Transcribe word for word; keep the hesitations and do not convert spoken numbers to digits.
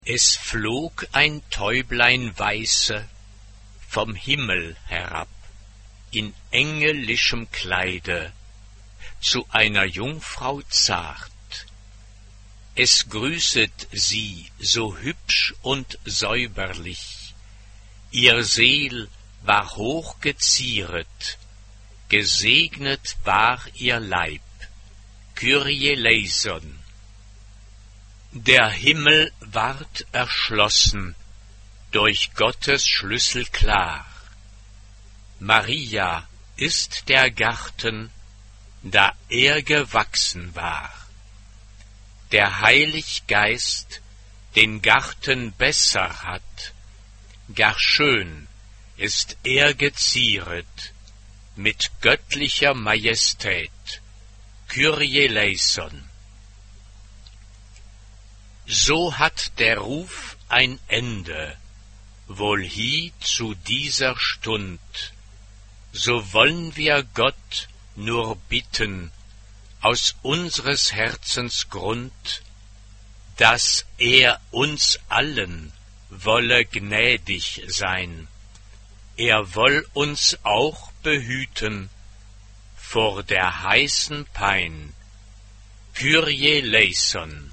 Es flog ein Täublein weiße vom Himmel herab, in engelischem Kleide, zu einer Jungfrau zart. Es grüßet sie so hübsch und säuberlich, ihr Seel war hoch gezieret, gesegnet war ihr Leib, Kyrie eleison. Der Himmel ward erschlossen, durch Gottes Schlüssel klar. Maria ist der Garten, da er gewachsen war. Der Heilig Geist den Garten besser hat, gar schön ist er gezieret, mit göttlicher Majestät, Kyrie eleison. So hat der Ruf ein Ende, wohl hie zu dieser Stund, so wollen wir Gott nur bitten, aus unseres Herzens Grund, dass er uns allen wolle gnädig sein, er woll uns auch behüten vor der heißen Pein, Kyrie eleison.